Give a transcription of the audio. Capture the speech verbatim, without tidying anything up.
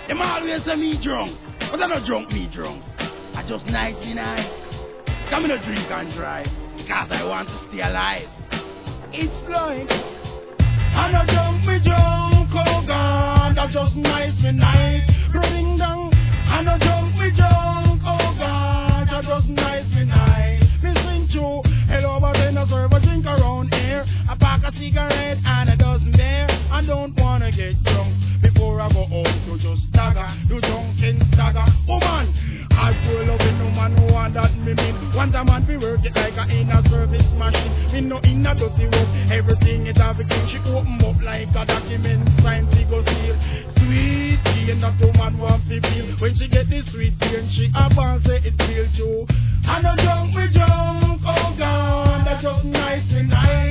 Them always say me drunk, but I not drunk me drunk. I just ninety-nine. Come in a drink and drive, because I want to stay alive. It's like I not drunk me drunk, oh God, I just nice me nice. Rolling down, I not drunk me drunk, oh God, I just nice me nice. Listen to, hello, but then I serve a drink around here. I pack a cigarette and a dozen there. I don't wanna get drunk before I go home to just stagger, do drunken stagger. Oh man, I feel loving no man who want that me mean. Want a man be work it like a in a service machine. Me no in a dirty room, everything is have a king. She open up like a document, sign she go seal. Sweet tea and that woman want to feel. When she get this sweet tea and she up and say it feel too. I no drunk me drunk, oh God, that's just nice and nice.